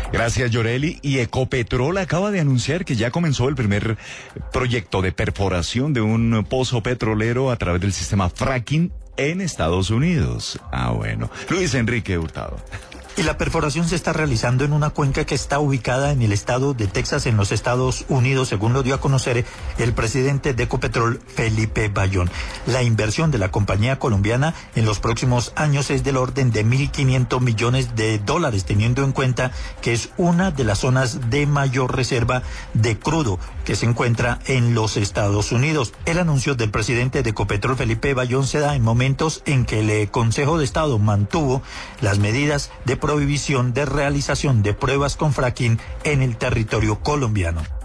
Gracias, Yoreli. Y Ecopetrol acaba de anunciar que ya comenzó el primer proyecto de perforación de un pozo petrolero a través del sistema fracking en Estados Unidos. Bueno. Luis Enrique Hurtado. Y la perforación se está realizando en una cuenca que está ubicada en el estado de Texas, en los Estados Unidos, según lo dio a conocer el presidente de Ecopetrol, Felipe Bayón. La inversión de la compañía colombiana en los próximos años es del orden de $1.500 millones, teniendo en cuenta que es una de las zonas de mayor reserva de crudo que se encuentra en los Estados Unidos. El anuncio del presidente de Ecopetrol, Felipe Bayón, se da en momentos en que el Consejo de Estado mantuvo las medidas de prohibición de realización de pruebas con fracking en el territorio colombiano.